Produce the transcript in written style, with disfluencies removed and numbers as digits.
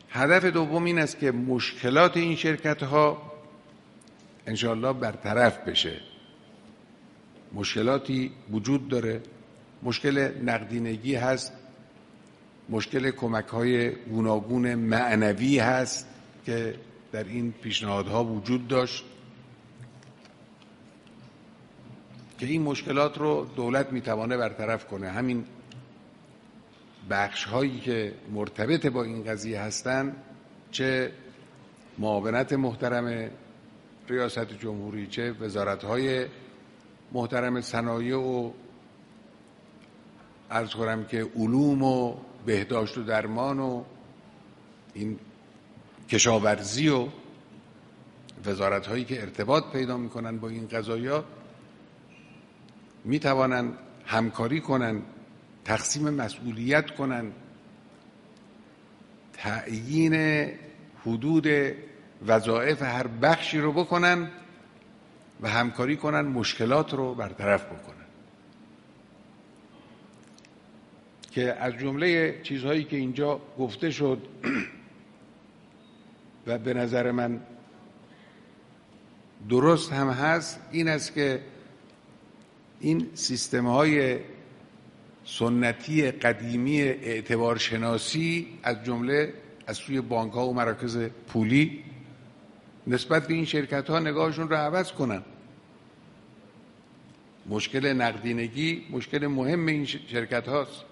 هدف دوم این است که مشکلات این شرکت‌ها انشاءالله برطرف بشه. مشکلاتی وجود داره، مشکل نقدینگی هست، مشکل کمک‌های گوناگون معنوی هست که در این پیشنهادها وجود داشت که این مشکلات رو دولت میتوانه برطرف کنه. همین بخش هایی که مرتبط با این قضیه هستن، چه معاونت محترم ریاست جمهوری، چه وزارت های محترم صنایع و عرض کنم که علوم و بهداشت و درمان و این کشاورزی و وزارت هایی که ارتباط پیدا میکنن با این قضایا، میتوانن همکاری کنن، تقسیم مسئولیت کنن، تعیین حدود وظایف هر بخشی رو بکنن و همکاری کنن، مشکلات رو برطرف بکنن. که از جمله چیزهایی که اینجا گفته شد و به نظر من درست هم هست، این است که این سیستم‌های سنتی قدیمی اعتبارشناسی از جمله از سوی بانک‌ها و مراکز پولی نسبت به این شرکت‌ها نگاهشون رو عوض کنن. مشکل نقدینگی مشکل مهم این شرکت هاست.